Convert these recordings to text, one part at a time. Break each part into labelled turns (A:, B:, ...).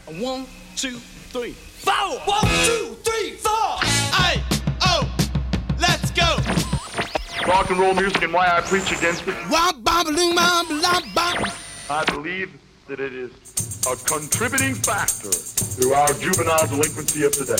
A: 1, 2, 3, 4. 1, 2, 3, 4.
B: Hey, oh, let's go.
C: Rock and roll music and why I preach against it. I believe that it is a contributing factor to our juvenile delinquency of today.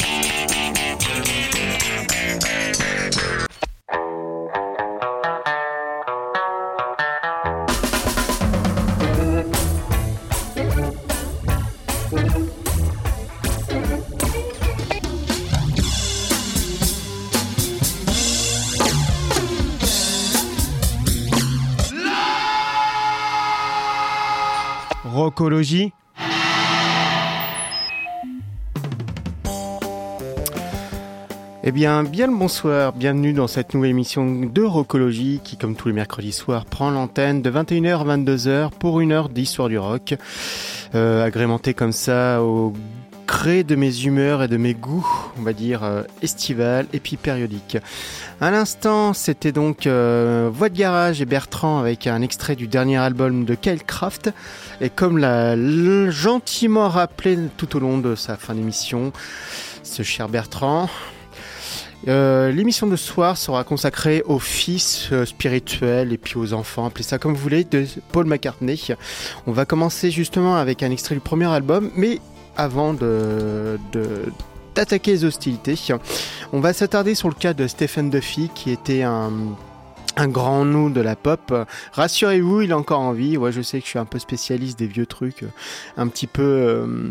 D: Rockologie. Eh bien le bonsoir, bienvenue dans cette nouvelle émission de Rockologie qui, comme tous les mercredis soirs, prend l'antenne de 21h à 22h pour une heure d'histoire du rock, agrémentée comme ça au gré de mes humeurs et de mes goûts, on va dire estival et puis périodique. À l'instant, c'était donc Voix de Garage et Bertrand avec un extrait du dernier album de Kyle Craft. Et comme l'a gentiment rappelé tout au long de sa fin d'émission, ce cher Bertrand, l'émission de ce soir sera consacrée aux fils spirituels et puis aux enfants, appelez ça comme vous voulez, de Paul McCartney. On va commencer justement avec un extrait du premier album, mais avant d'attaquer les hostilités, on va s'attarder sur le cas de Stephen Duffy, qui était un grand nom de la pop. Rassurez-vous, il est encore en vie. Ouais, je sais que je suis un peu spécialiste des vieux trucs, un petit peu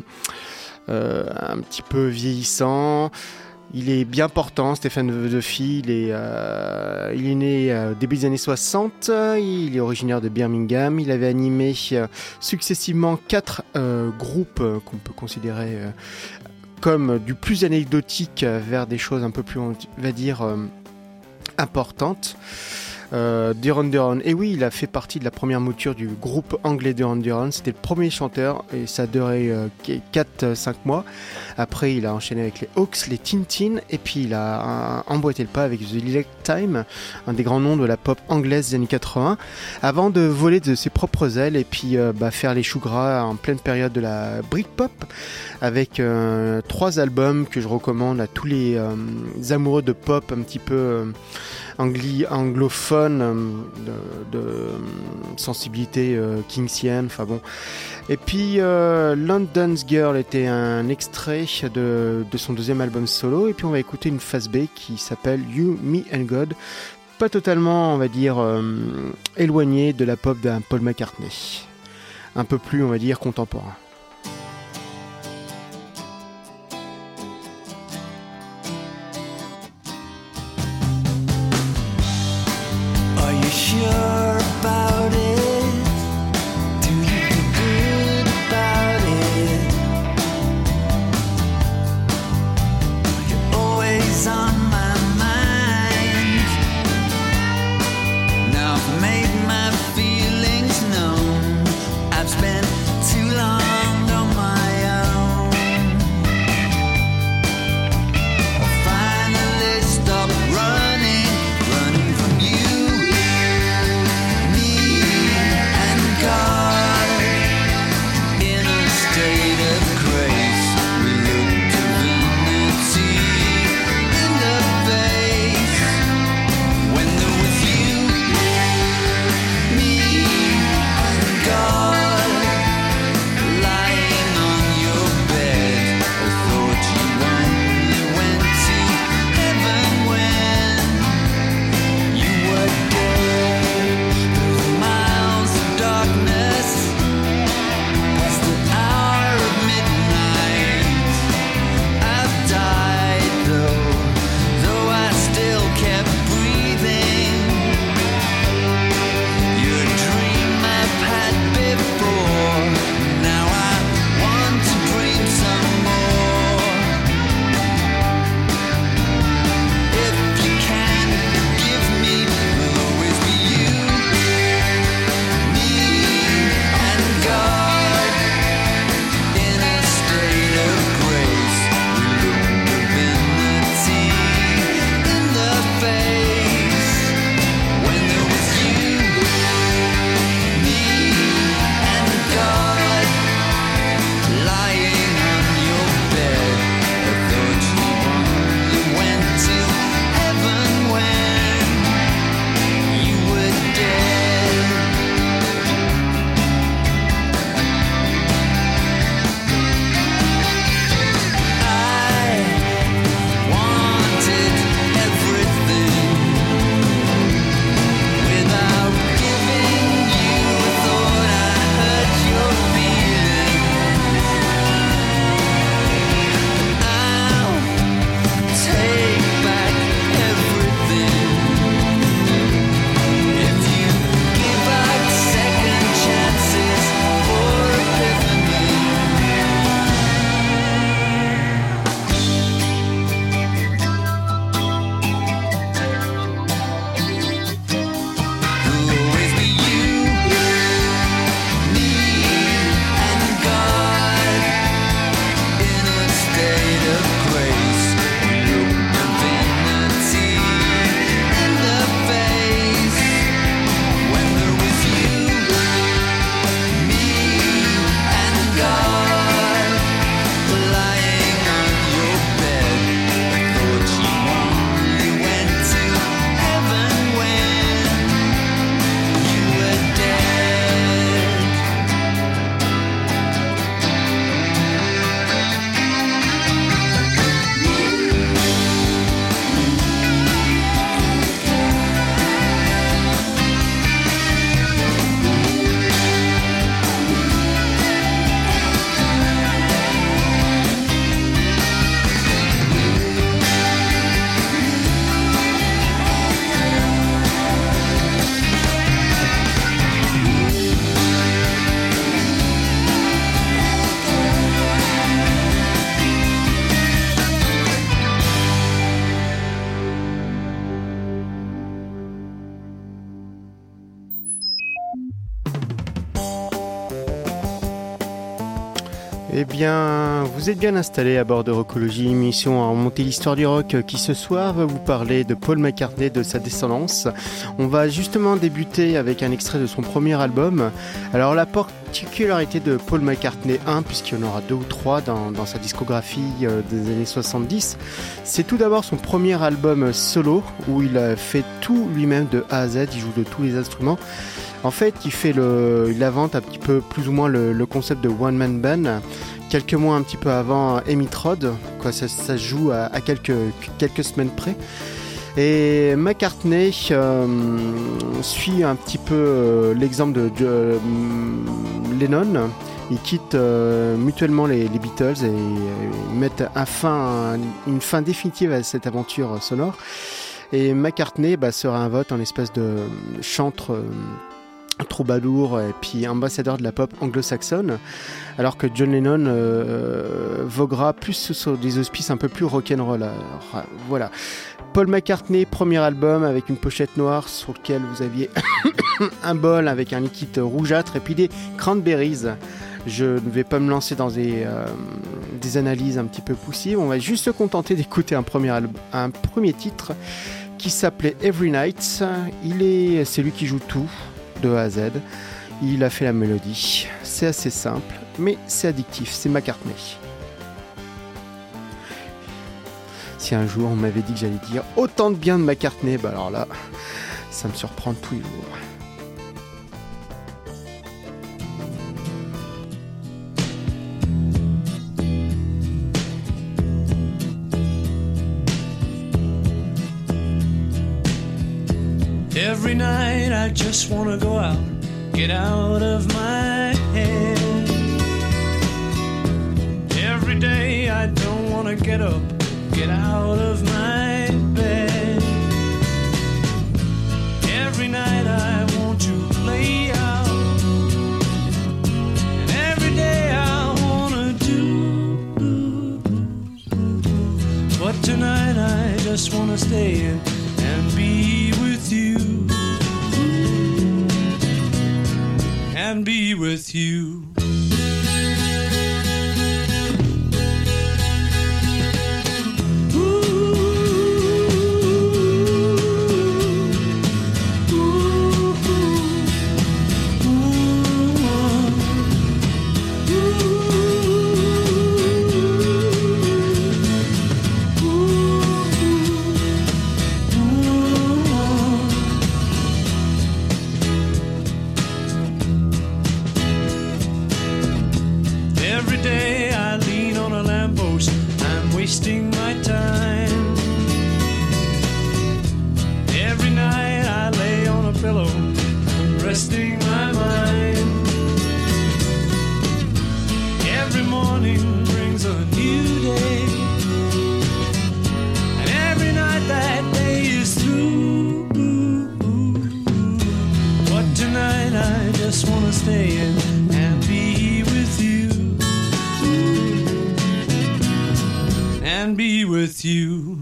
D: vieillissant. Il est bien portant, Stephen Duffy. Il est né au début des années 60. Il est originaire de Birmingham. Il avait animé successivement 4 groupes qu'on peut considérer comme du plus anecdotique vers des choses un peu plus, on va dire, importantes. Duran Duran, et oui, il a fait partie de la première mouture du groupe anglais Duran Duran. C'était le premier chanteur et ça a duré 4-5 mois. Après, il a enchaîné avec les Hawks, les Tintin, et puis il a emboîté le pas avec The Lilac Time, un des grands noms de la pop anglaise des années 80, avant de voler de ses propres ailes et puis faire les choux gras en pleine période de la Britpop, avec 3 albums que je recommande à tous les amoureux de pop un petit peu anglophone, de sensibilité kingsienne, enfin bon. Et puis London's Girl était un extrait de son deuxième album solo, et puis on va écouter une phase B qui s'appelle You, Me and God, pas totalement, on va dire, éloigné de la pop d'un Paul McCartney, un peu plus, on va dire, contemporain.
E: Sure about it? Do you feel good about it? You're always on my mind. Now I've made my feelings known. I've spent too long on my own. I finally stopped running from you.
D: Eh bien, vous êtes bien installés à bord de Rockologie, émission à remonter l'histoire du rock qui ce soir va vous parler de Paul McCartney, de sa descendance. On va justement débuter avec un extrait de son premier album. Alors la particularité de Paul McCartney 1, puisqu'il y en aura 2 ou 3 dans sa discographie des années 70, c'est tout d'abord son premier album solo où il a fait tout lui-même de A à Z, il joue de tous les instruments. En fait, il invente un petit peu plus ou moins le concept de One Man Band. Quelques mois un petit peu avant Emmett Road, quoi, ça se joue à quelques semaines près. Et McCartney suit un petit peu l'exemple de Lennon. Ils quittent mutuellement les Beatles et mettent une fin définitive à cette aventure sonore. Et McCartney se réinvente en espèce de chantre troubadour et puis ambassadeur de la pop anglo-saxonne, alors que John Lennon voguera plus sur des auspices un peu plus rock'n'roll. Alors, voilà. Paul McCartney, premier album avec une pochette noire sur lequel vous aviez un bol avec un liquide rougeâtre et puis des cranberries. Je ne vais pas me lancer dans des analyses un petit peu poussives. On va juste se contenter d'écouter un premier titre qui s'appelait Every Night. C'est lui qui joue tout de A à Z. Il a fait la mélodie. C'est assez simple, mais c'est addictif. C'est McCartney. Si un jour on m'avait dit que j'allais dire autant de bien de McCartney, alors là, ça me surprend tous les jours.
F: Every night I just wanna go out, get out of my head. Every day I don't wanna get up, get out of my bed. Every night I want to play out, and every day I wanna do. But tonight I just wanna stay in and be with you. And be with you. Wasting my time. Every night I lay on a pillow, resting my mind. Every morning brings a new day, and every night that day is through. But tonight I just wanna stay in and be with you. And be with you.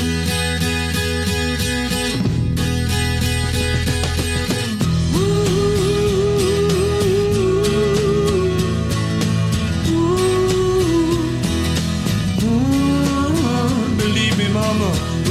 F: Believe me, mama.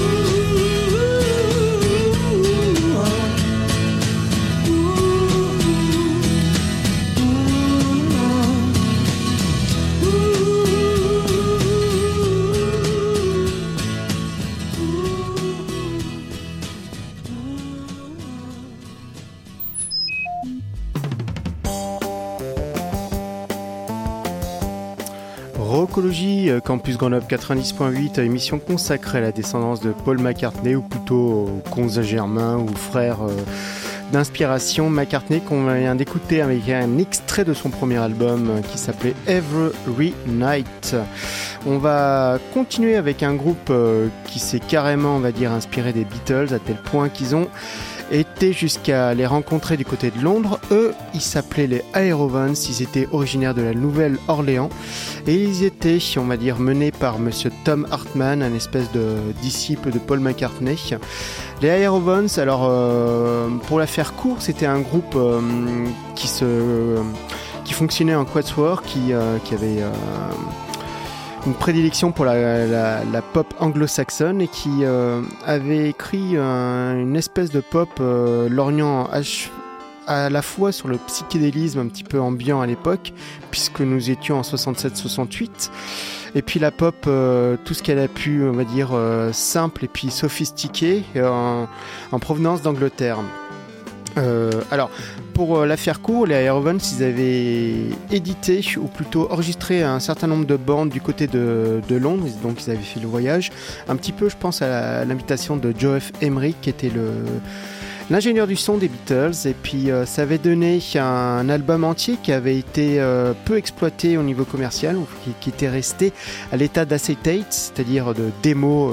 D: Rockologie, Campus Grenoble 90.8, émission consacrée à la descendance de Paul McCartney, ou plutôt cousin germain ou frère d'inspiration McCartney, qu'on vient d'écouter avec un extrait de son premier album qui s'appelait Every Night. On va continuer avec un groupe qui s'est carrément, on va dire, inspiré des Beatles, à tel point qu'ils ont été jusqu'à les rencontrer du côté de Londres. Eux, ils s'appelaient les Aerovans, ils étaient originaires de la Nouvelle-Orléans et ils étaient, on va dire, menés par monsieur Tom Hartman, un espèce de disciple de Paul McCartney. Les Aerovans, alors pour la faire court, c'était un groupe qui qui fonctionnait en quatuor, qui avait une prédilection pour la pop anglo-saxonne et qui avait écrit une espèce de pop lorgnant à la fois sur le psychédélisme un petit peu ambiant à l'époque, puisque nous étions en 67-68, et puis la pop, tout ce qu'elle a pu, on va dire, simple et puis sophistiqué en provenance d'Angleterre. Alors, pour la faire court, les Aerovans, ils avaient édité, ou plutôt enregistré un certain nombre de bandes du côté de Londres, donc ils avaient fait le voyage, un petit peu, je pense, à l'invitation de Joe F. Emerick, qui était l'ingénieur du son des Beatles, et puis ça avait donné un album entier qui avait été peu exploité au niveau commercial, qui était resté à l'état d'acetate, c'est-à-dire de démo.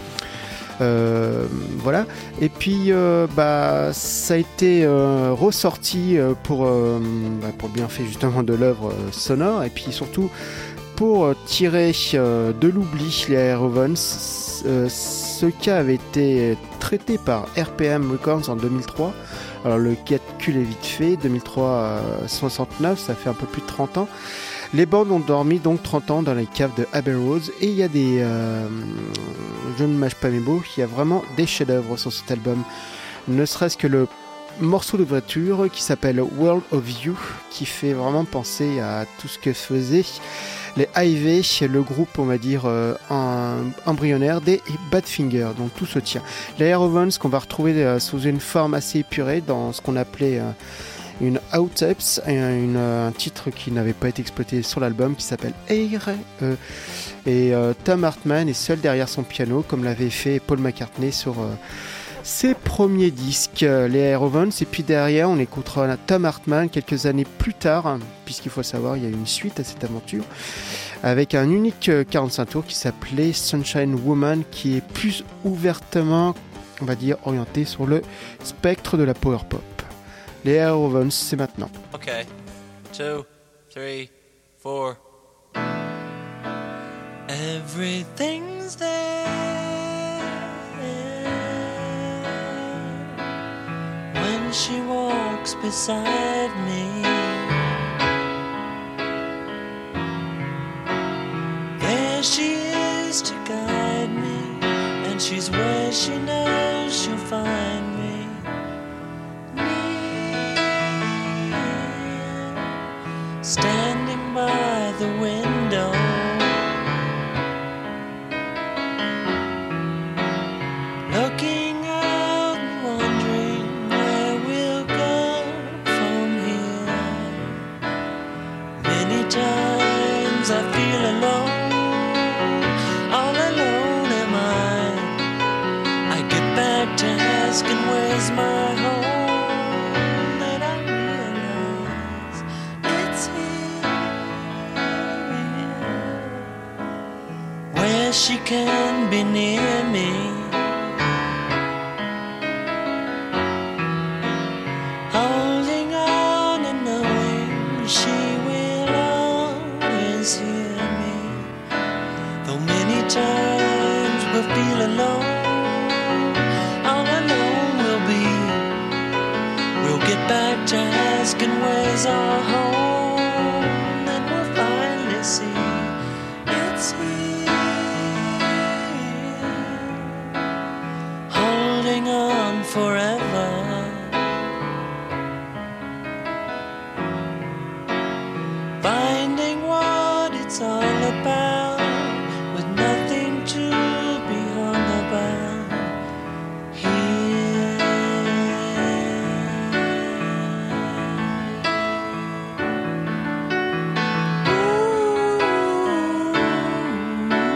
D: Voilà, et puis ça a été ressorti pour le bienfait justement de l'œuvre sonore, et puis surtout pour tirer de l'oubli les Aerovans. Ce cas avait été traité par RPM Records en 2003. Alors le calcul est vite fait, 2003-69, ça fait un peu plus de 30 ans. Les bandes ont dormi donc 30 ans dans les caves de Abbey Road, et il y a des... je ne mâche pas mes mots, il y a vraiment des chefs-d'œuvre sur cet album. Ne serait-ce que le morceau d'ouverture qui s'appelle World of You, qui fait vraiment penser à tout ce que faisaient les Ivy, le groupe, on va dire, embryonnaire des Badfinger, donc tout se tient. Les Aerovans qu'on va retrouver sous une forme assez épurée dans ce qu'on appelait une outtapes, un titre qui n'avait pas été exploité sur l'album, qui s'appelle Air. Et Tom Hartman est seul derrière son piano, comme l'avait fait Paul McCartney sur ses premiers disques, les Aerovans. Et puis derrière, on écoutera Tom Hartman quelques années plus tard, puisqu'il faut savoir, il y a eu une suite à cette aventure, avec un unique 45 tours qui s'appelait Sunshine Woman, qui est plus ouvertement, on va dire, orienté sur le spectre de la power pop. Les Aerovans, c'est maintenant.
A: Ok, 2, 3, 4.
E: Everything's there when she walks beside me. There she is to guide me, and she's where she knows she'll find me. Standing by the window, looking out and wondering where we'll go from here. Many times I feel alone, all alone am I get back to asking where's my home. She can be near me, holding on and knowing she will always hear me. Though many times we'll feel alone, all alone we'll be. We'll get back to asking where's our home, and we'll finally see it's here. On forever, finding what it's all about, with nothing to be hung about here. Ooh.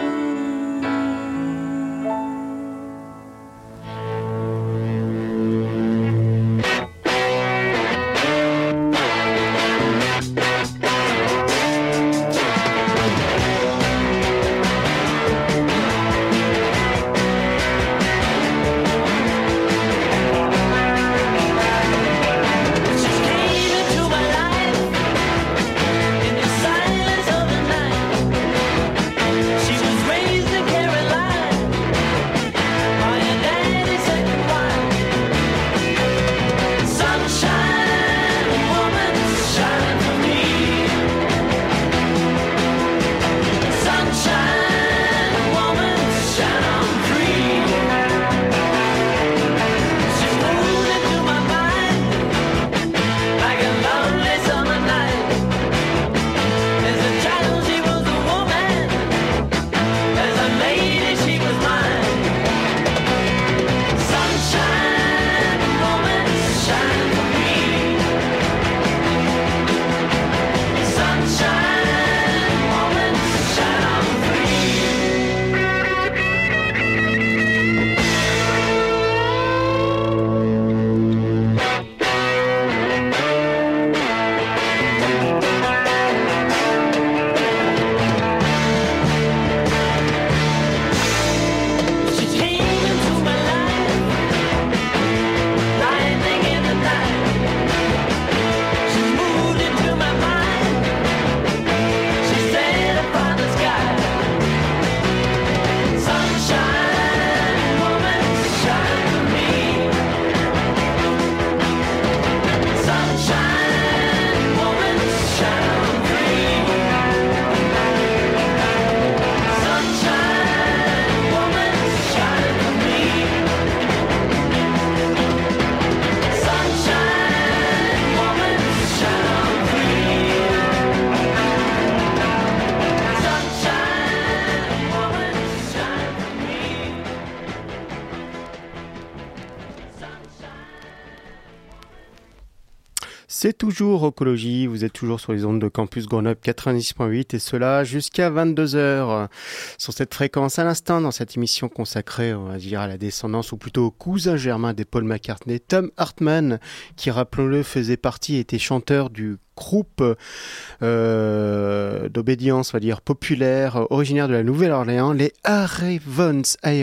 D: C'est toujours Rocologie, vous êtes toujours sur les ondes de Campus Grenoble 90.8 et cela jusqu'à 22h sur cette fréquence. À l'instant, dans cette émission consacrée, on va dire, à la descendance ou plutôt au cousin germain des Paul McCartney, Tom Hartman, qui, rappelons-le, faisait partie et était chanteur du groupe d'obédience, on va dire, populaire, originaire de la Nouvelle-Orléans, les Aerobones,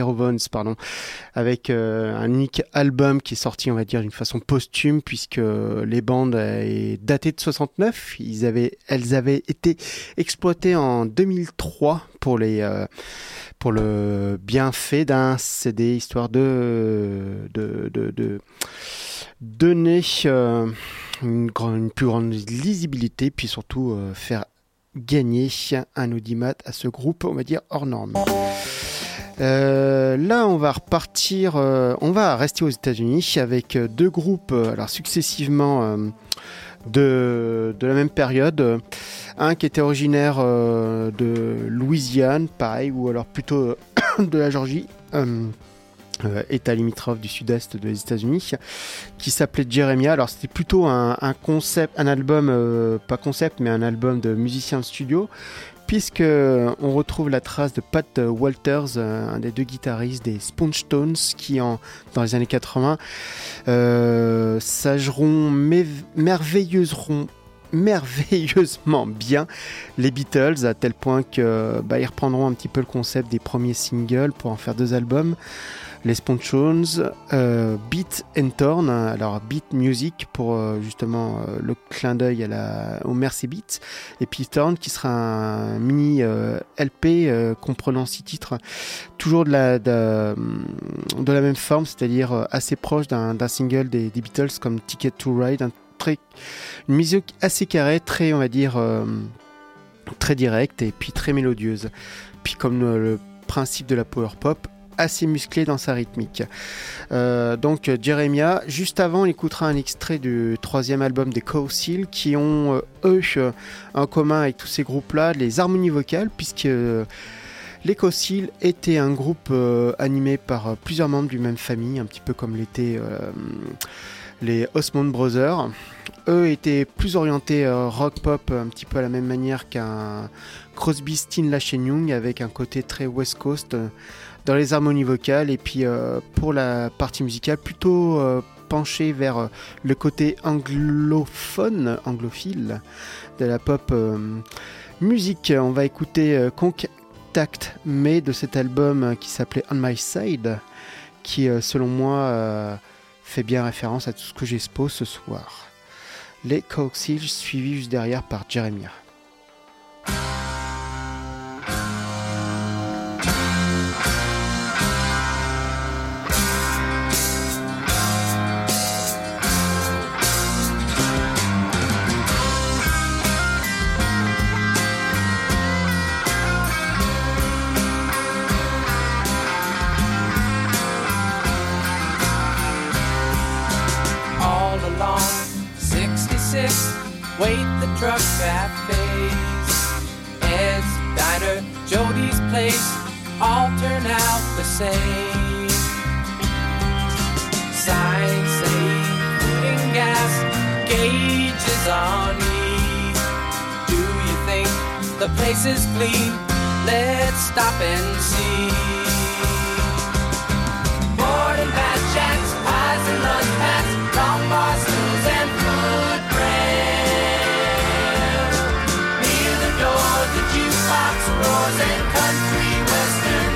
D: avec un unique album qui est sorti, on va dire, d'une façon posthume, puisque les bandes est datée de 69. Elles avaient été exploitées en 2003 pour le bienfait d'un CD, histoire de donner une plus grande lisibilité, puis surtout faire gagner un audimat à ce groupe, on va dire, hors norme. Là, on va repartir, on va rester aux États-Unis avec deux groupes, alors successivement de la même période. Un qui était originaire de Louisiane, pareil, ou alors plutôt de la Géorgie. État limitrophe du sud-est des États-Unis, qui s'appelait Jeremiah. Alors c'était plutôt un concept, un album, pas concept, mais un album de musiciens de studio, puisque on retrouve la trace de Pat Walters, un des deux guitaristes des Sponge Tones, qui dans les années 80 sageront merveilleusement bien les Beatles, à tel point que ils reprendront un petit peu le concept des premiers singles pour en faire deux albums. Les Sponge Beat and Torn, alors Beat Music pour justement le clin d'œil au Mercy Beat, et puis Torn qui sera un mini LP comprenant 6 titres, toujours de la même forme, c'est-à-dire assez proche d'un single des Beatles comme Ticket to Ride, une musique assez carrée, très, on va dire, très directe et puis très mélodieuse, puis comme le principe de la power pop, assez musclé dans sa rythmique. Donc Jeremiah. Juste avant, on écoutera un extrait du 3e album des Cow Seal, qui ont eux en commun avec tous ces groupes-là les harmonies vocales, puisque les Cow Seal étaient un groupe animé par plusieurs membres d'une même famille, un petit peu comme l'étaient les Osmond Brothers. Eux étaient plus orientés rock-pop, un petit peu à la même manière qu'un Crosby, Stills, Nash & Young, avec un côté très West Coast dans les harmonies vocales, et puis pour la partie musicale plutôt penché vers le côté anglophile de la pop musique. On va écouter Contact Me de cet album qui s'appelait On My Side, qui selon moi fait bien référence à tout ce que j'expose ce soir. Les Cow Seal, suivis juste derrière par Jeremiah.
F: Wait the truck cafes, Ed's Diner, Jody's Place, all turn out the same. Signs say food and gas, gauges on E. Do you think the place is clean? Let's stop and see. Board and bath chats, pies and lunch packs, long bar stools and footprints. The jukebox roars and country western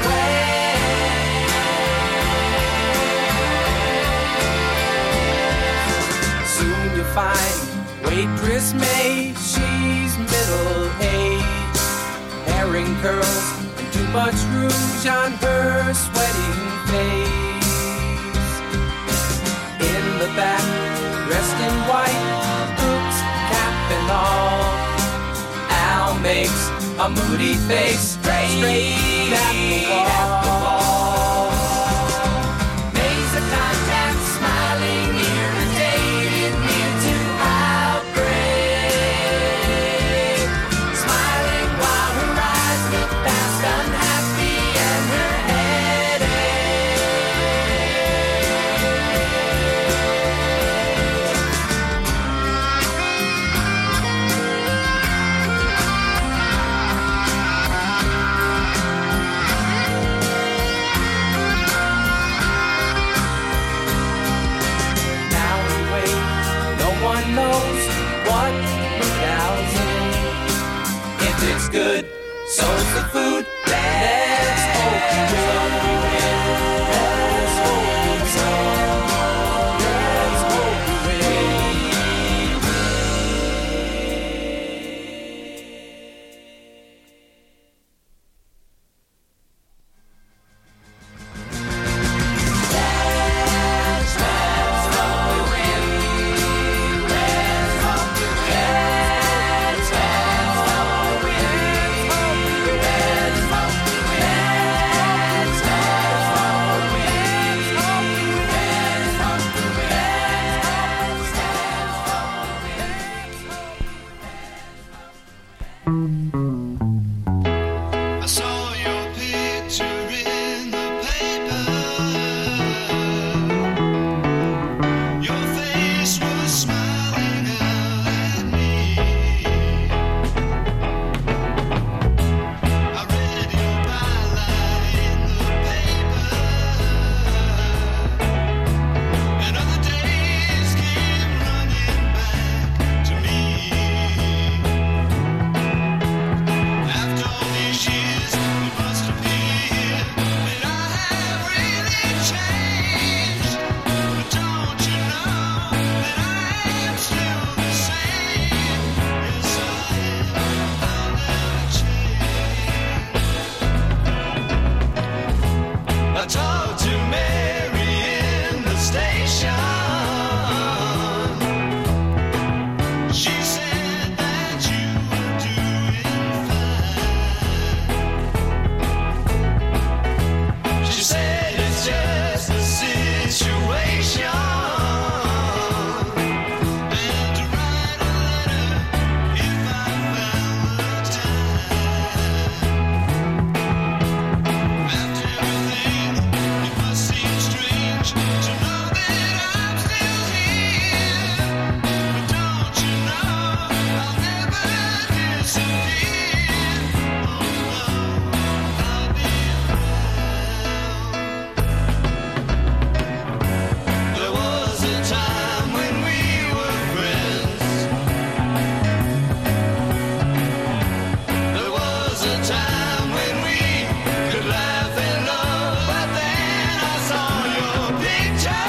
F: ways. Soon you'll find waitress May, she's middle-aged, herring curls and too much rouge on her sweating face. In the back, dressed in white, boots, cap and all, makes a moody face straight at the wall. Maze of contact, smiling, irritated, near to outbreak. Smiling while her eyes look past, unhappy and her headache.
E: what's the food? Let's hope we win. Let's hope we win. Let's hope we win. Let's hope we win. Let's hope we win. Let's hope we win. Let's hope we win. Let's hope we
B: I saw your picture in the paper. Your face was smiling out at me. I read your byline in the paper, and other days came running back to me. After all these years, it must appear that I have really changed. But don't you know that I am still the same? Yes, I am. I'll never change. I talked to Mary in the station. She said that you were doing fine. She said it's just a situation, and to write a letter if I found the time. After everything, it must seem strange to know that I'm still here. But don't you know I'll never disappear? Oh no, I'll be around. There was a time when we were friends. There was a time when we could laugh and love, but then I saw your picture.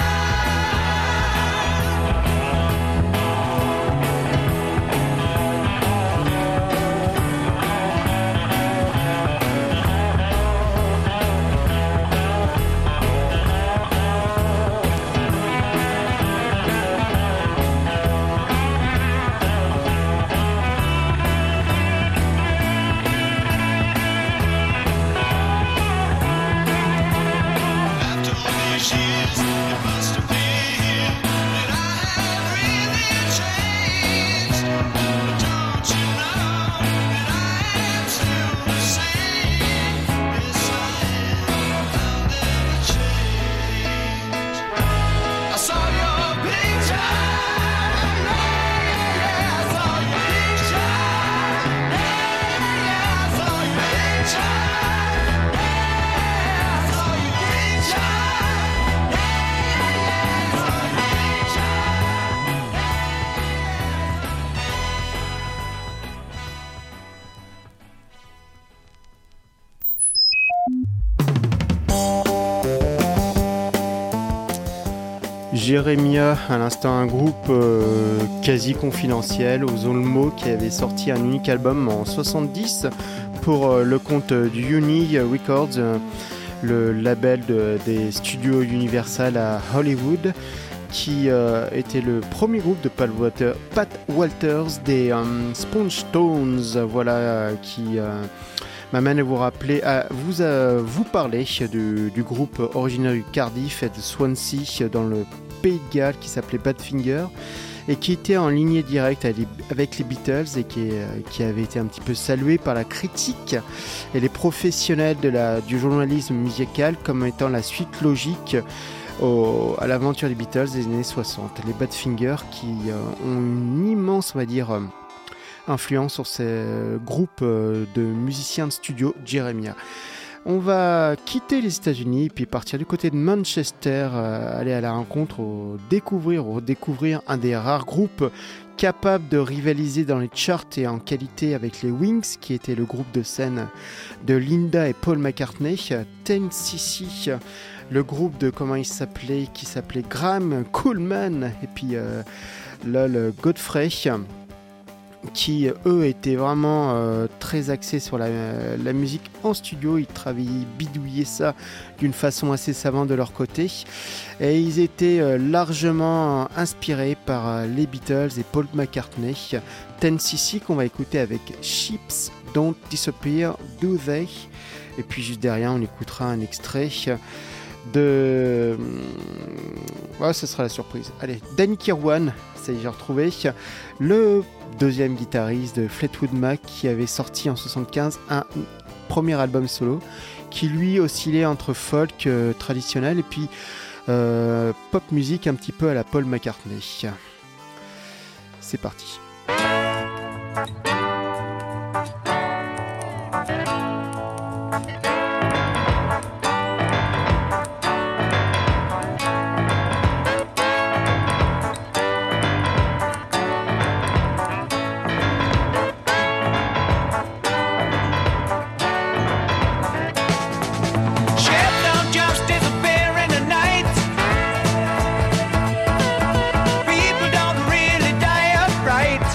B: After all these years, it must appear that I have really changed. But don't you know that I am still the same? Yes, I am. I'll never change. I saw your picture. Yeah, I saw your picture. Yeah, I saw your picture.
D: Jeremiah, à l'instant un groupe quasi confidentiel aux Olmo qui avait sorti un unique album en 70 pour le compte du Uni Records, le label des studios Universal à Hollywood, qui était le premier groupe de Pat Walters des Sponge Tones, voilà, qui m'amène à vous rappeler, à vous parler du groupe originaire du Cardiff et de Swansea dans le Pays de Galles qui s'appelait Badfinger et qui était en lignée directe avec les Beatles et qui avait été un petit peu salué par la critique et les professionnels du journalisme musical comme étant la suite logique à l'aventure des Beatles des années 60. Les Badfinger qui ont une immense, on va dire, influence sur ces groupes de musiciens de studio Jeremiah. On va quitter les États-Unis puis partir du côté de Manchester, aller à la rencontre, redécouvrir un des rares groupes capable de rivaliser dans les charts et en qualité avec les Wings, qui était le groupe de scène de Linda et Paul McCartney. 10cc, le groupe de qui s'appelait Graham Coolman et puis Lol Godfrey, qui eux étaient vraiment très axés sur la musique en studio. Ils travaillaient, bidouillaient ça d'une façon assez savante de leur côté, et ils étaient largement inspirés par les Beatles et Paul McCartney. 10cc qu'on va écouter avec Ships Don't Disappear, Do They, et puis juste derrière on écoutera un extrait de... Ouais, ce sera la surprise. Allez, Danny Kirwan, ça y est, j'ai retrouvé le deuxième guitariste de Fleetwood Mac, qui avait sorti en 1975 un premier album solo qui lui oscillait entre folk traditionnel et puis pop musique un petit peu à la Paul McCartney. C'est parti.
F: People don't really die upright.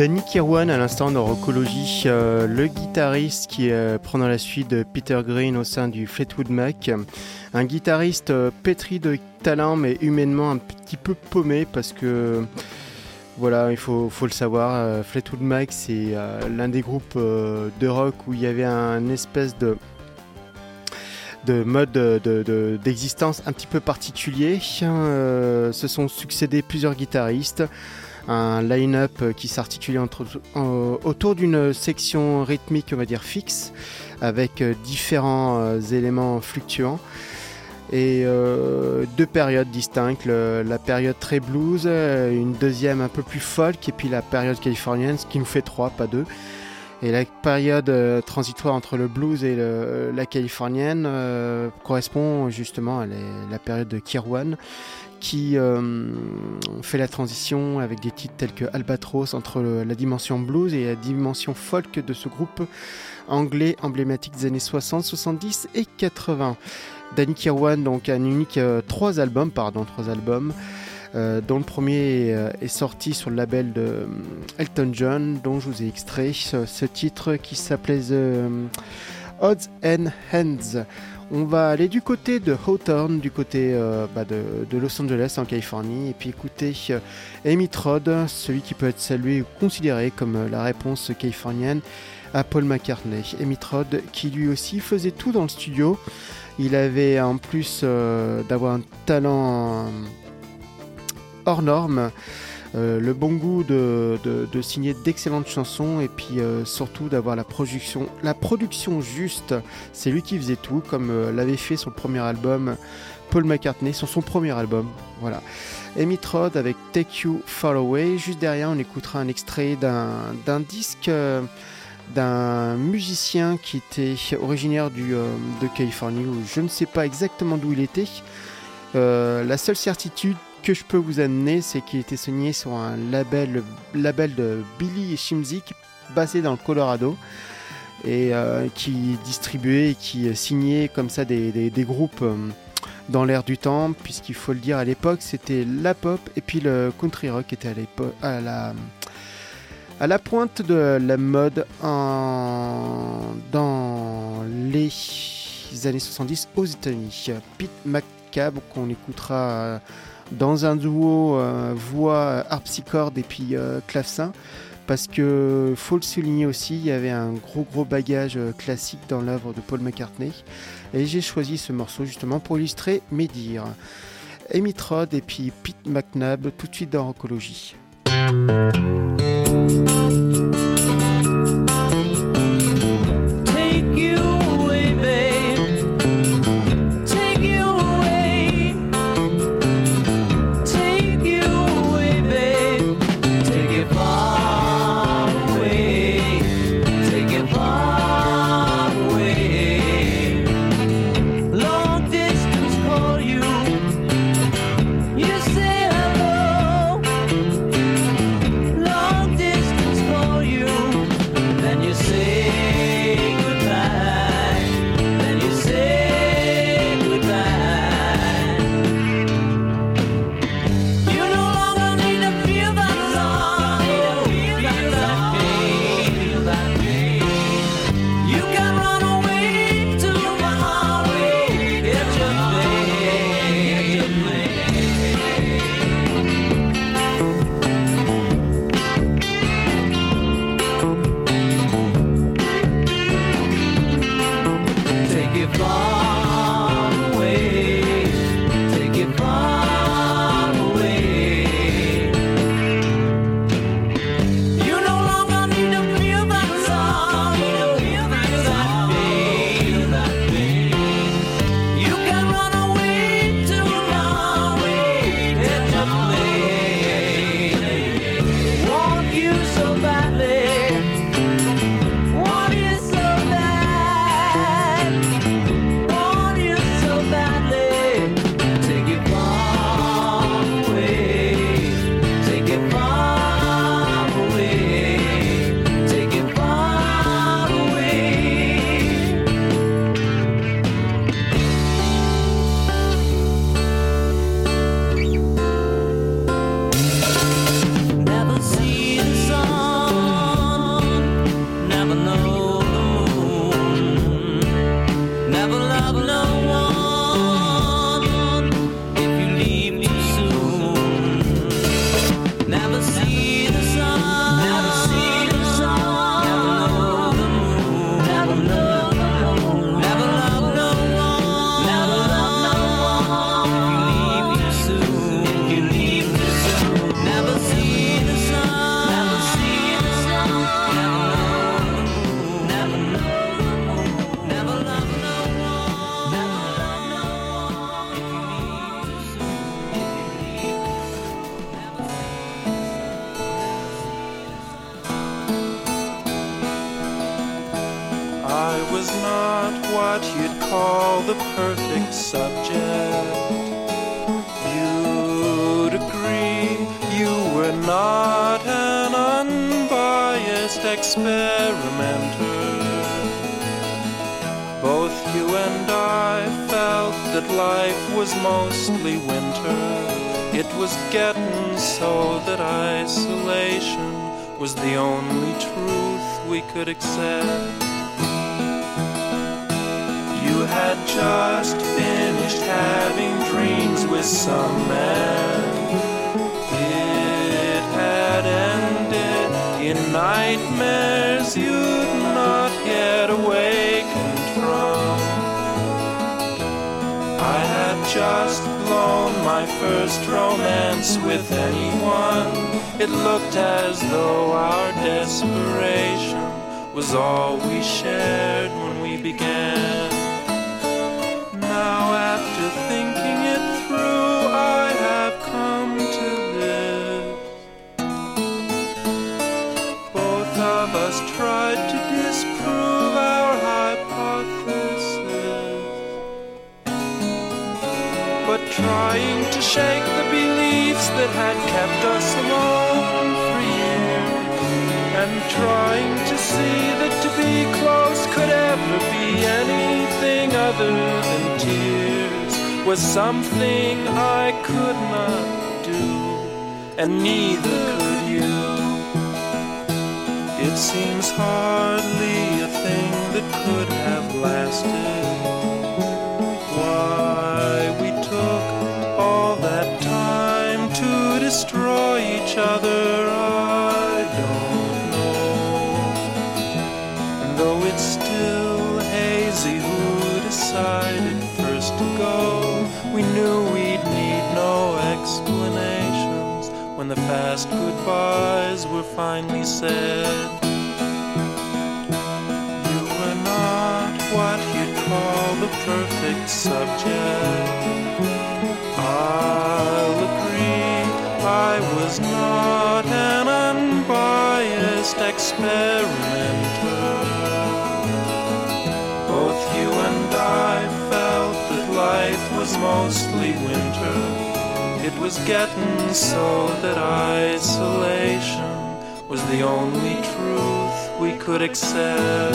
D: Danny Kirwan à l'instant dans Rockology, le guitariste qui prend dans la suite de Peter Green au sein du Fleetwood Mac. Un guitariste pétri de talent mais humainement un petit peu paumé parce que voilà, il faut le savoir, Fleetwood Mac c'est l'un des groupes de rock où il y avait un espèce de mode d'existence un petit peu particulier. Se sont succédés plusieurs guitaristes. Un line-up qui s'articulait autour d'une section rythmique, on va dire fixe, avec différents éléments fluctuants et deux périodes distinctes, la période très blues, une deuxième un peu plus folk et puis la période californienne, ce qui nous fait 3, pas 2. Et la période transitoire entre le blues et la californienne correspond justement à la période de Kirwan, qui fait la transition avec des titres tels que Albatros entre la dimension blues et la dimension folk de ce groupe anglais emblématique des années 60, 70 et 80. Danny Kirwan donc a unique 3 albums, dont le premier est sorti sur le label de Elton John, dont je vous ai extrait ce titre qui s'appelait The Odds and Ends. On va aller du côté de Hawthorne, du côté de Los Angeles en Californie, et puis écouter Amy Todd, celui qui peut être salué ou considéré comme la réponse californienne à Paul McCartney. Amy Todd qui lui aussi faisait tout dans le studio. Il avait en plus d'avoir un talent hors norme, le bon goût de signer d'excellentes chansons et puis surtout d'avoir la production juste. C'est lui qui faisait tout, comme l'avait fait sur le premier album Paul McCartney, sur son premier album. Voilà. Amy Todd avec Take You Far Away. Juste derrière, on écoutera un extrait d'un disque d'un musicien qui était originaire de Californie, où je ne sais pas exactement d'où il était. La seule certitude que je peux vous amener, c'est qu'il était signé sur un label de Billy et Shimzik, basé dans le Colorado, et qui distribuait et qui signait comme ça des groupes dans l'air du temps, puisqu'il faut le dire, à l'époque c'était la pop et puis le country rock était à la pointe de la mode dans les années 70 aux États-Unis. Pete McCabe, qu'on écoutera dans un duo voix harpsichord et puis clavecin, parce que faut le souligner aussi, il y avait un gros bagage classique dans l'œuvre de Paul McCartney, et j'ai choisi ce morceau justement pour illustrer mes dires. Amy Todd et puis Pete McNabb tout de suite dans Rockology.
F: You say hello, long distance call the perfect subject. You'd agree you were not an unbiased experimenter. Both you and I felt that life was mostly winter. It was getting so that isolation was the only truth we could accept. You had just finished having dreams with some man. It had ended in nightmares you'd not yet awakened from. I had just blown my first romance with anyone. It looked as though our desperation was all we shared when we began. Now after thinking it through, I have come to live. Both of us tried to disprove our hypothesis, but trying to shake the beliefs that had kept us alone for years, and trying to see that to be close could ever be anything other than tears was something I could not do, and neither could you. It seems hardly a thing that could have lasted. Why we took all that time to destroy each other, I don't know. And though it's still hazy who decided first to go, we knew we'd need no explanations when the fast goodbyes were finally said. You were not what you'd call the perfect subject. I'll agree I was not an unbiased experimenter. Both you and I felt that life was mostly winter. It was getting so that isolation was the only truth we could accept.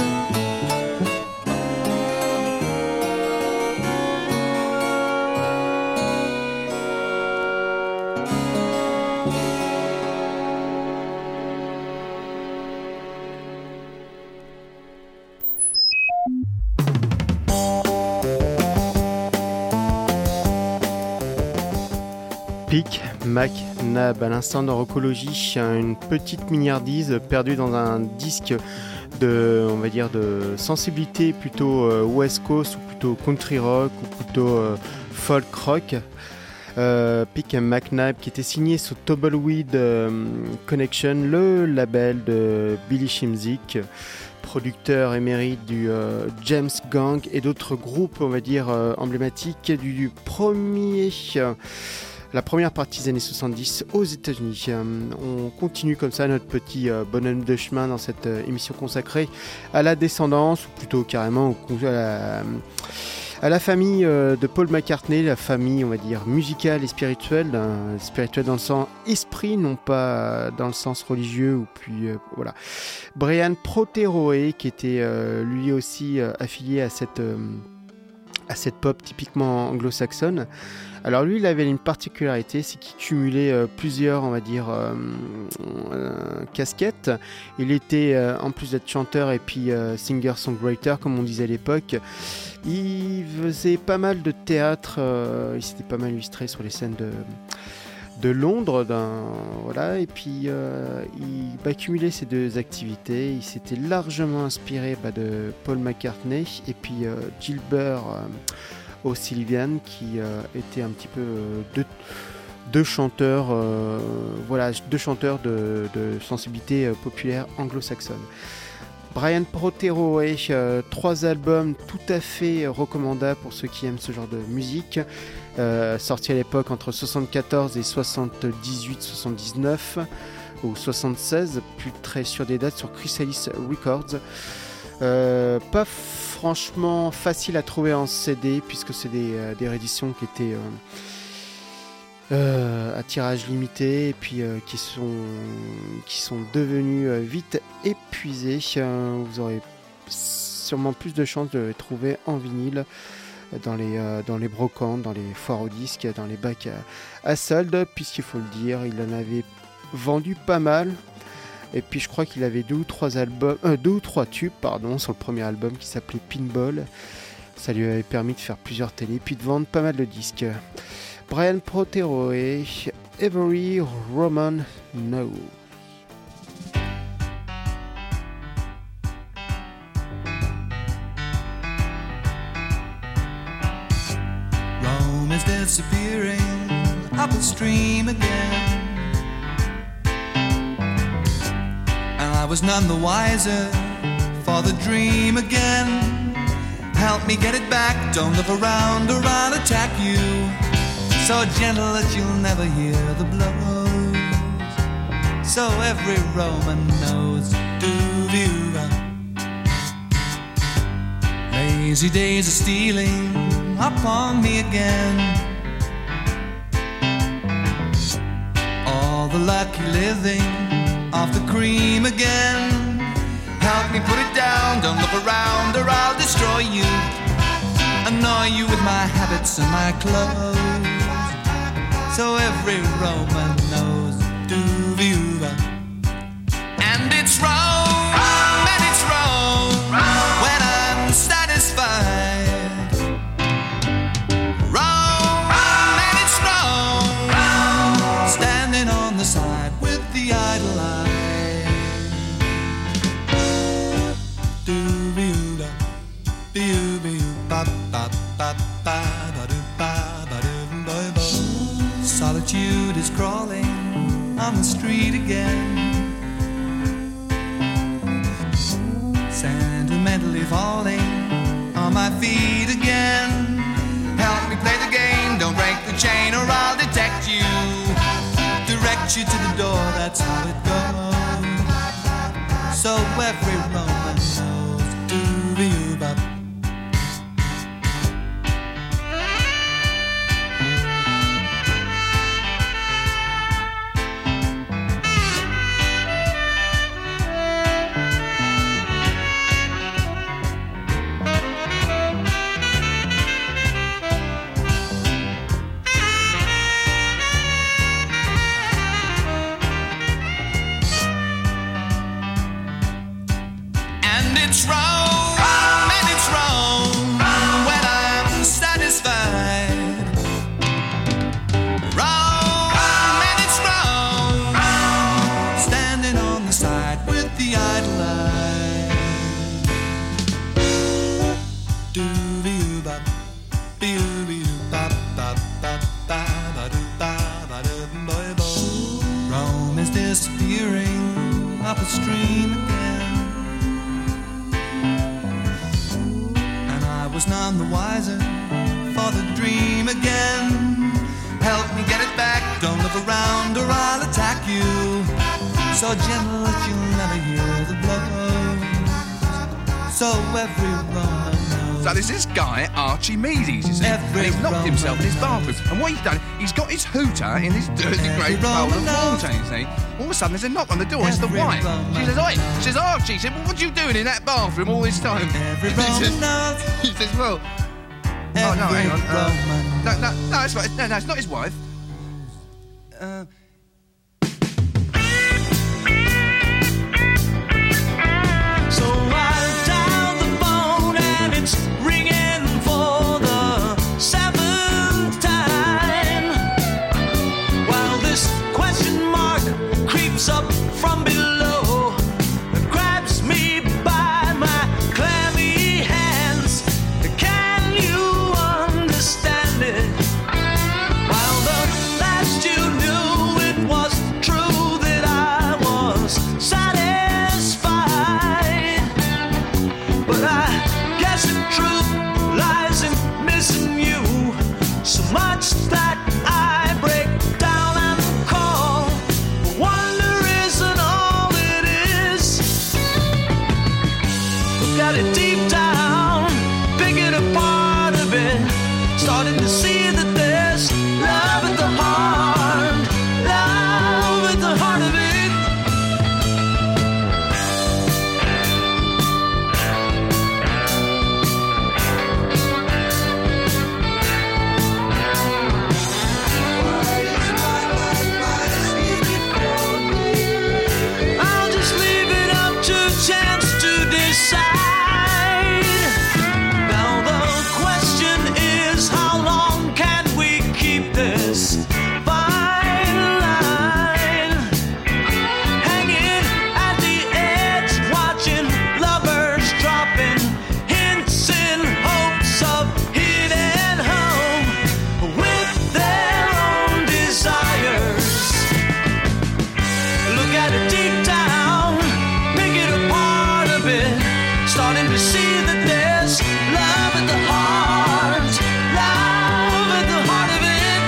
D: Pick McNab, à l'instant dans Rockologie, une petite milliardise perdue dans un disque de, on va dire, de sensibilité plutôt West Coast ou plutôt country rock ou plutôt folk rock. Pick McNab qui était signé sous Tumbleweed Connection, le label de Billy Shimzik, producteur émérite du James Gang et d'autres groupes, on va dire, emblématiques du premier... la première partie des années 70 aux États-Unis. On continue comme ça notre petit bonhomme de chemin dans cette émission consacrée à la descendance, ou plutôt carrément à la famille de Paul McCartney, la famille, on va dire, musicale et spirituelle, spirituelle dans le sens esprit, non pas dans le sens religieux. Ou puis voilà. Brian Proteroe, qui était lui aussi affilié à cette pop typiquement anglo-saxonne. Alors lui, il avait une particularité, c'est qu'il cumulait plusieurs, on va dire, casquettes. Il était, en plus d'être chanteur et puis singer-songwriter, comme on disait à l'époque, il faisait pas mal de théâtre, il s'était pas mal illustré sur les scènes de Londres, voilà, et puis il cumulait ces deux activités. Il s'était largement inspiré de Paul McCartney et puis Gilbert O'Sullivan, qui étaient un petit peu deux chanteurs, voilà, deux chanteurs de sensibilité populaire anglo-saxonne. Brian Proteroe, 3 albums tout à fait recommandables pour ceux qui aiment ce genre de musique, sortis à l'époque entre 74 et 78-79 ou 76, plus très sûr des dates, sur Chrysalis Records. Pas franchement facile à trouver en CD puisque c'est des rééditions qui étaient à tirage limité et puis qui sont devenues vite épuisées. Vous aurez sûrement plus de chances de les trouver en vinyle dans les brocantes, dans les foires aux disques, dans les bacs à solde, puisqu'il faut le dire, il en avait vendu pas mal. Et puis je crois qu'il avait deux ou trois tubes sur le premier album qui s'appelait Pinball. Ça lui avait permis de faire plusieurs télés puis de vendre pas mal de disques. Brian Proteroe, Every Roman Know.
G: Rome is disappearing up the stream again, and I was none the wiser for the dream again. Help me get it back, don't look around or I'll attack you. So gentle that you'll never hear the blows. So every Roman knows, do-view. Lazy days are stealing upon me again. All the lucky living off the cream again. Help me put it down, don't look around or I'll destroy you. Annoy you with my habits and my clothes. So every Roman knows, do-view. And it's wrong, and it's wrong when I'm satisfied. Wrong, and it's wrong standing on the side with the idle eye. Do-view, do-view, ba-ba-ba-ba-ba-ba-ba-ba-ba. Solitude is crawling on the street again, sentimentally falling on my feet again. Help me play the game, don't break the chain or I'll detect you. Direct you to the door, that's how it goes. So every Roman knows, do-view-bop. It's wrong, and it's wrong when I'm satisfied. Wrong, and it's wrong standing on the side with the idle eye. Do-view-bop, do-view-bop, bop-bop-bop-bop-ba-do-ba-ba-do-boy-bo. Rome is disappearing up the stream again. Was none the wiser for the dream again. Help me get it back, don't look around or I'll attack you. So gentle that you'll never hear the blows. So every Roman knows.
H: So there's this guy, Archimedes, you see, and he's locked himself in his bathroom. And what he's done, he's got his hooter in this dirty great bowl of water, you see. All of a sudden there's a knock on the door, it's the wife. She says, "Oi!" She says, "Archie," she said, "Well, what are you doing in that bathroom all this time?"
G: Every Roman knows.
H: He says, "Well, oh no, hang on. No, it's right. No, it's not his wife.
F: So I dialed the phone and it's ringing for the 7th time, while this question mark creeps up from below, grabs me by my clammy hands. Can you understand it? While the last you knew it was true that I was satisfied, but I guess the truth lies in missing you so much that I break down and call. Wonder isn't all it is. Look at starting to see that there's love at the heart, love at the heart of it. I'll just leave it up to chance to decide. Now the question is, how long can we keep this fine line? Hanging at the edge, watching lovers dropping hints in hopes of hitting home with their own desires. Look at it deep down, pick it apart a bit, starting to see that there's love at the heart, love at the heart of it.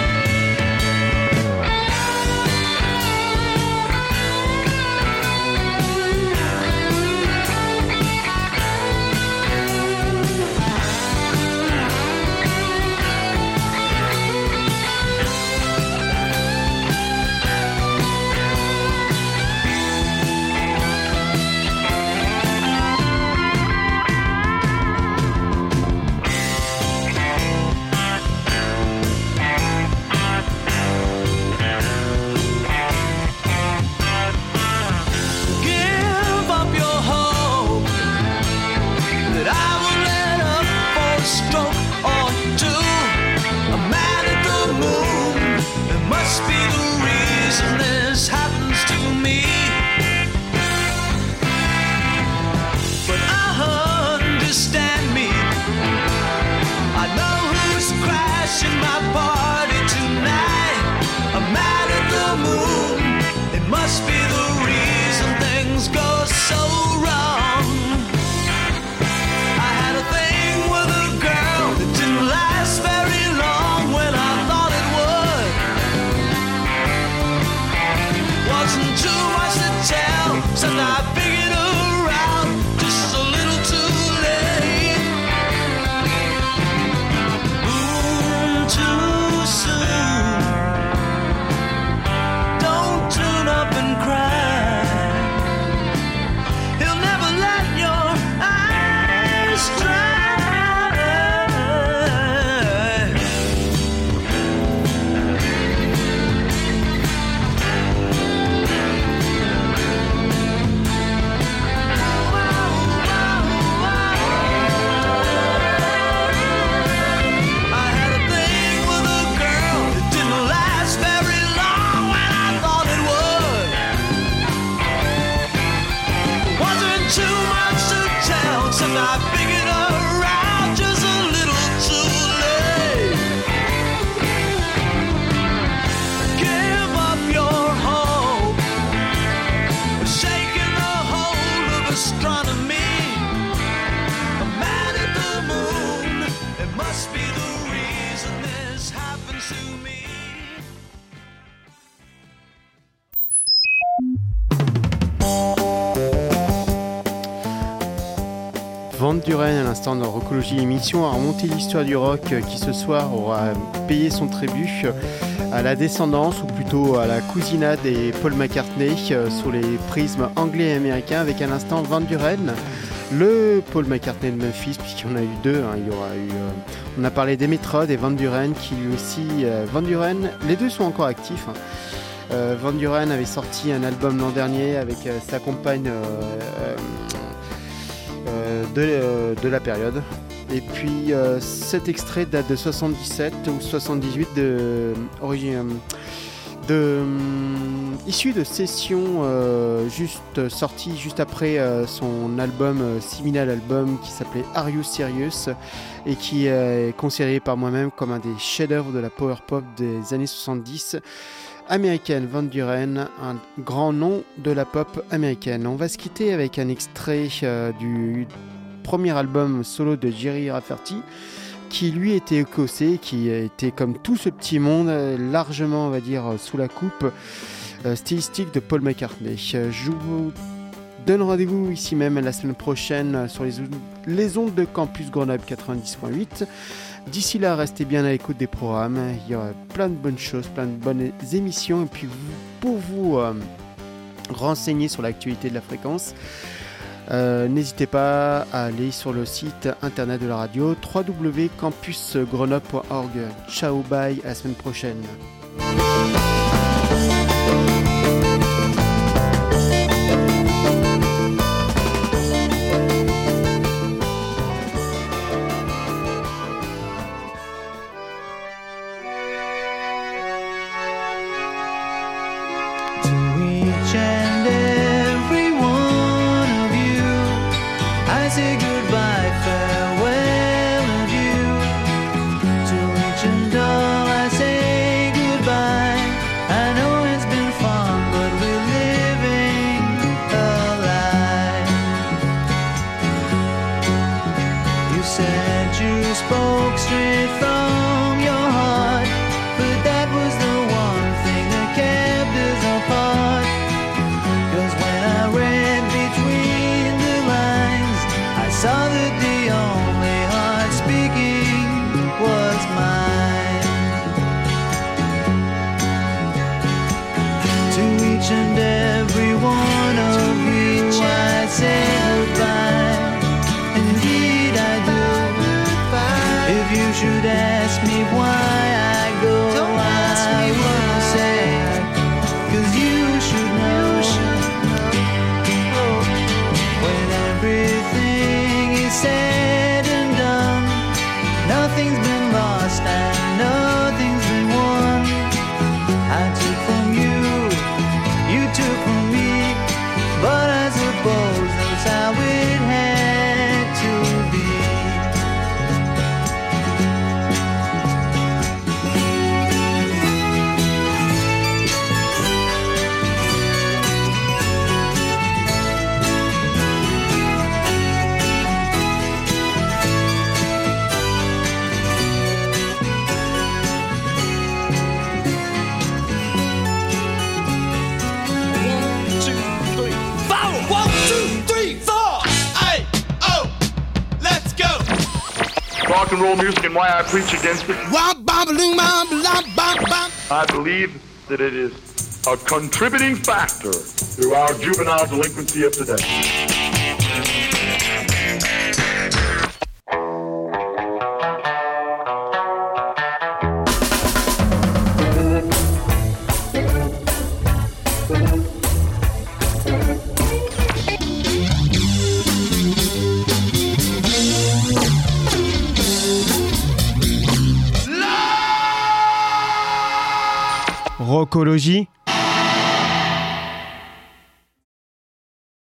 F: Give up your hope that I will let up for a stroke or two. A man at the moon, it must be the reason this happens to me. But understand me, I know who's crashing my party tonight. A man at the moon, it must be the reason things go so wrong. I had a thing with a girl that didn't last very long when I thought it would. Wasn't too much to tell, except I figured her out just a little too late. Too soon. Don't turn up and cry. He'll never let your eyes dry. I had a thing with a girl that didn't last very long when I thought it would. Wasn't too much to tell, except I figured her out just a little too late. Give up your hope, shaking the hold of astronomy. A man at the moon, it must be the reason this happens to me.
D: Van Duren, à l'instant dans Rockologie émission, a remonté l'histoire du rock qui ce soir aura payé son tribut à la descendance, ou plutôt à la cousinade des Paul McCartney sur les prismes anglais et américains, avec à l'instant Van Duren, le Paul McCartney de Memphis, puisqu'il y en a eu deux. Il y aura eu, on a parlé d'Emetrod et Van Duren, qui lui aussi, Van Duren, les deux sont encore actifs. Van Duren avait sorti un album l'an dernier avec sa compagne de la période. Et puis cet extrait date de 77 ou 78 issu de sessions sorties juste après son album, seminal album qui s'appelait Are You Serious, et qui est considéré par moi-même comme un des chefs-d'œuvre de la power pop des années 70 américaine. Van Duren, un grand nom de la pop américaine. On va se quitter avec un extrait du premier album solo de Jerry Rafferty, qui lui était écossais, qui était comme tout ce petit monde largement, on va dire, sous la coupe stylistique de Paul McCartney. Je vous donne rendez-vous ici même la semaine prochaine sur les ondes de Campus Grenoble 90.8. D'ici là, restez bien à l'écoute des programmes. Il y aura plein de bonnes choses, plein de bonnes émissions. Et puis pour vous renseigner sur l'actualité de la fréquence, n'hésitez pas à aller sur le site internet de la radio www.campusgrenoble.org. Ciao, bye, à la semaine prochaine.
F: Each and every one of you, I say goodbye, farewell, adieu. To each and all I say goodbye. I know it's been fun, but we're living a lie. You said you spoke straight from your heart, but that was the one thing that kept us apart. 'Cause when I read between the lines, I saw that the only heart speaking was mine. To each and every one of you I say goodbye. Indeed I do. If you should ask me why I go, I will say, 'cause you should know. When everything is said and done, nothing's been lost and nothing's been won. I took from you, you took from me, but I suppose that's how it had to be.
C: Rock and roll music and why I preach against it. I believe that it is a contributing factor to our juvenile delinquency of today.
D: Rockologie,